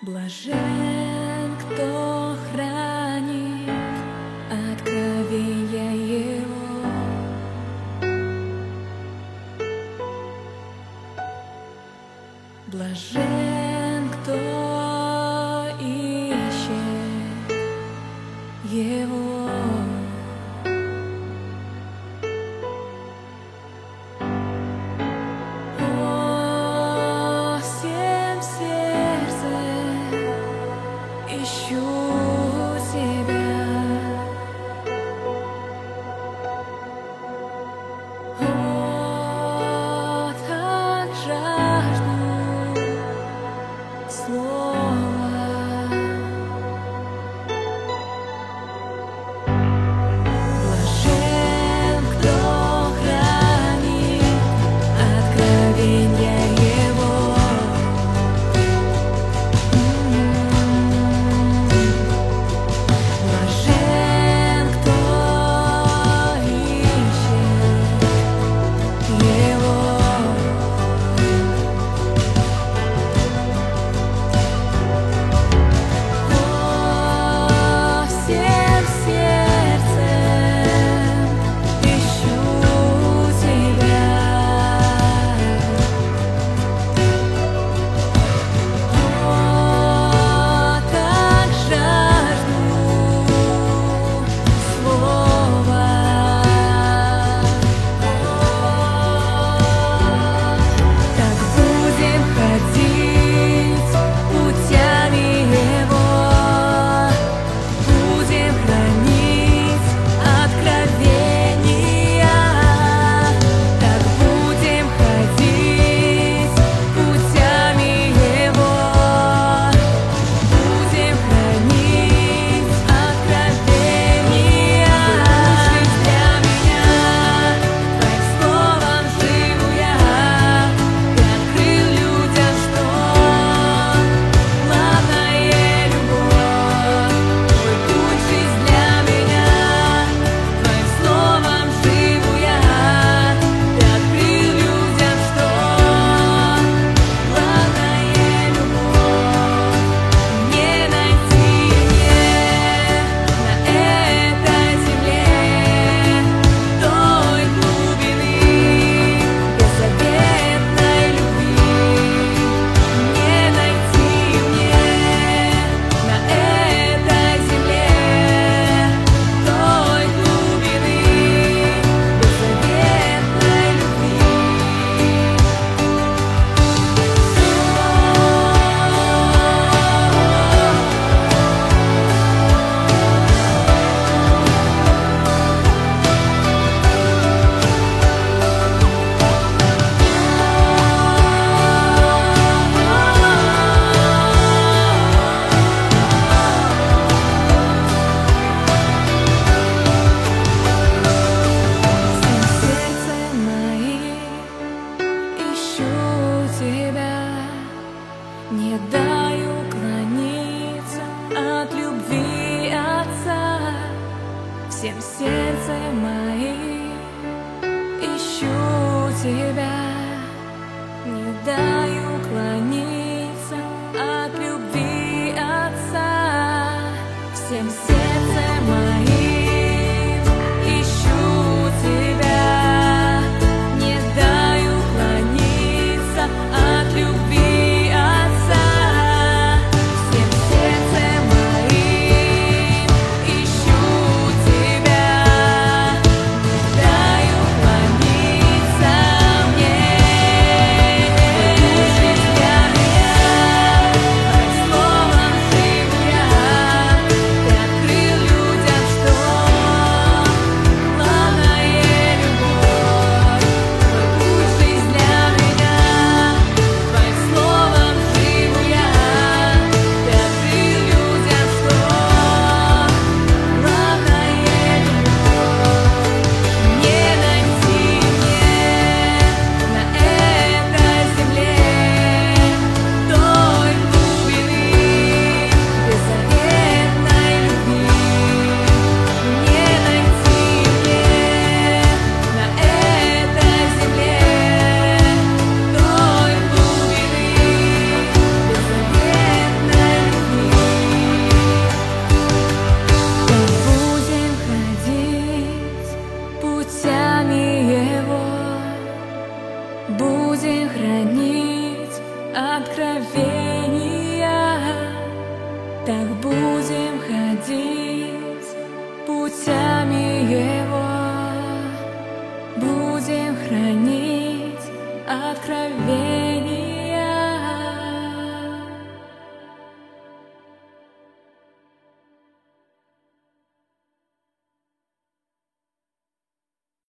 Блажен, кто хранит откровения Его. Блажен, кто ищет Его. О, всем сердцем ищу Тебя. О, так жажду Слова. Блажен, кто хранит откровения Его. Блажен, кто ищет Его. О, всем сердцем ищу Тебя. О, так жажду Слова. Так будем ходить путями Его, будем хранить откровения. Так будем ходить путями Его, будем хранить откровения. Жизнь для меня, Твоим словом живу я. Ты открыл людям, что главное любовь. Твой путь, жизнь для меня, Твоим словом живу я. Ты открыл людям, что главное любовь. Не найти мне на этой земле той глубины беззаветной любви. Не найти мне на этой земле той глубины беззаветной любви. Всем сердцем моим ищу Тебя, не дай уклониться от любви Отца. Всем сердцем моим ищу Тебя, не дай уклониться от любви Отца. Всем сердцем моим ищу Тебя, не дай уклониться от любви Отца. Всем сердцем моим ищу Тебя, не дай уклониться мне. Жизнь для меня. мне.